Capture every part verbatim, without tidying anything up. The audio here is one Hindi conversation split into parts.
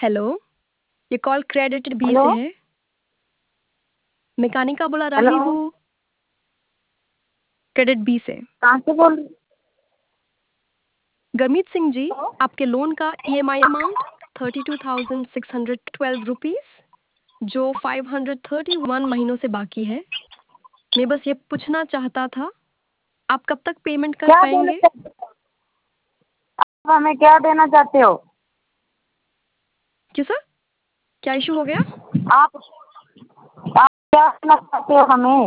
हेलो, ये कॉल क्रेडिटेड बी हेलो से है। मैकेनिका बुला रही हेलो हूँ, क्रेडिट बी से। कहाँ से बोल रही गरमीत सिंह जी, हो? आपके लोन का EMI amount thirty two thousand six hundred twelve rupees, जो फाइव हंड्रेड थर्टी वन महीनों से बाकी है। मैं बस ये पूछना चाहता था, आप कब तक पेमेंट कर क्या देना पाएंगे? चाहते हो? आप हमें क्या देना चाहते हो? क्यों सर, क्या इशू हो गया? आप आप क्या देना चाहते हो हमें?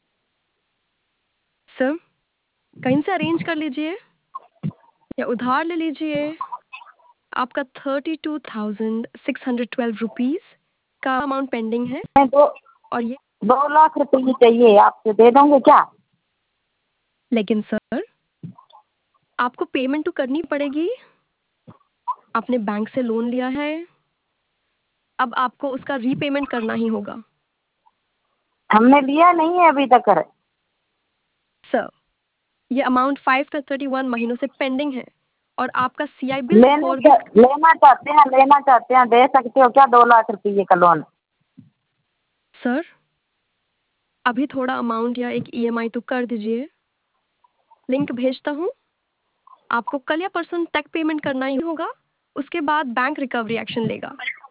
सर, कहीं से अरेंज कर लीजिए या उधार ले लीजिए। आपका thirty two thousand six hundred twelve rupees का अमाउंट पेंडिंग है। हमें दो और ये दो लाख रुपये चाहिए, आपसे दे दोगे क्या? लेकिन सर, आपको पेमेंट तो करनी पड़ेगी। आपने बैंक से लोन लिया है, अब आपको उसका रीपेमेंट करना ही होगा। हमने लिया नहीं है अभी तक। सर, ये अमाउंट फाइव का थर्टी वन महीनों से पेंडिंग है और आपका सीआई बिल लेना स्कोर भी। चा, लेना चाहते हैं लेना चाहते हैं दे सकते हो क्या दो लाख रुपये का लोन? सर, अभी थोड़ा अमाउंट या एक ईएमआई तो कर दीजिए। लिंक भेजता हूँ, आपको कल या परसों तक पेमेंट करना ही होगा। उसके बाद बैंक रिकवरी एक्शन लेगा।